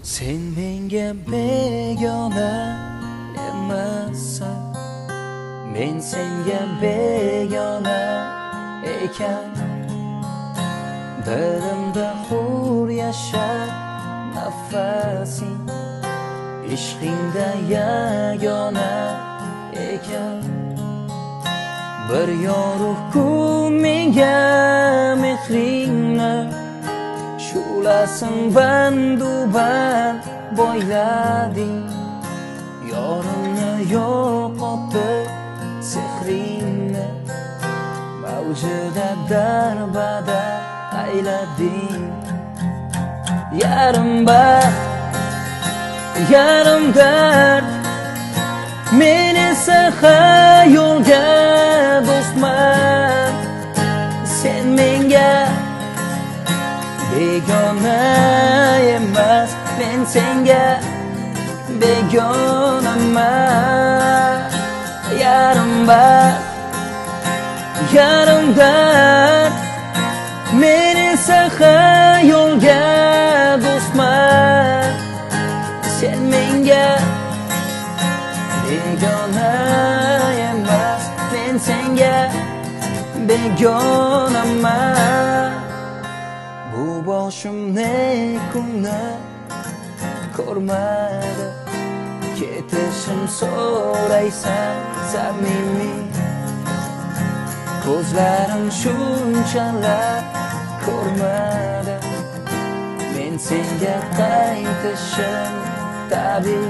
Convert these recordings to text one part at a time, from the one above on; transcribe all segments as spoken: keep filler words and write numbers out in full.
Sen menga begona emassan, men senga begona ekan. Dilimda hur yashar nafasing, ishqingda yagona ekan. Bir yorug' menga mehringni shu'lasin bandu band boylading. Yorimni yo'qotib sehringni mavjida darbadar aylading. Yarim baxt, yarim dard, men esa xayolga do'stman. Sen menga begona emas, men senga begonaman. Yarim baxt, yarim dard, men esa xayolga do'stman. Sen menga begona emas, men senga begonaman. Bu boshimni kunni ko'rmadi, ketishim so'raysan samimiy. Ko'zlarim shunchalar ko'rmadi, men senga qaytishim tabiiy.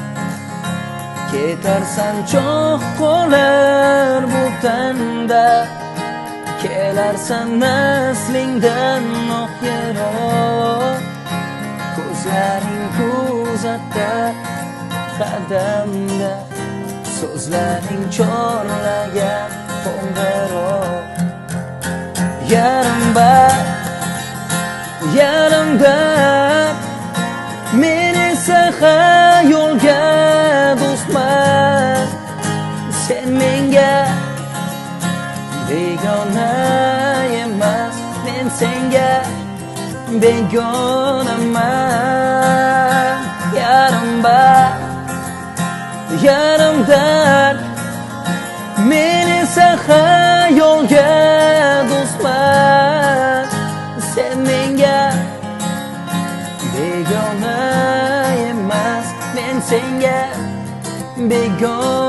Ketarsan cho'q qolar bu tanda, kelarsan naslingdan noh yiroq. Ko'zlaring kuzatar qadamda, so'zlaring chorlagan qo'ng'iroq. Yarim baxt, yarim dard, men esa xayolga do'stman. Sen menga begona emas, men senga begonaman. Yarim baxt, yarim dard, men esa xayolga do'stman. Sen menga begona emas, men senga begona.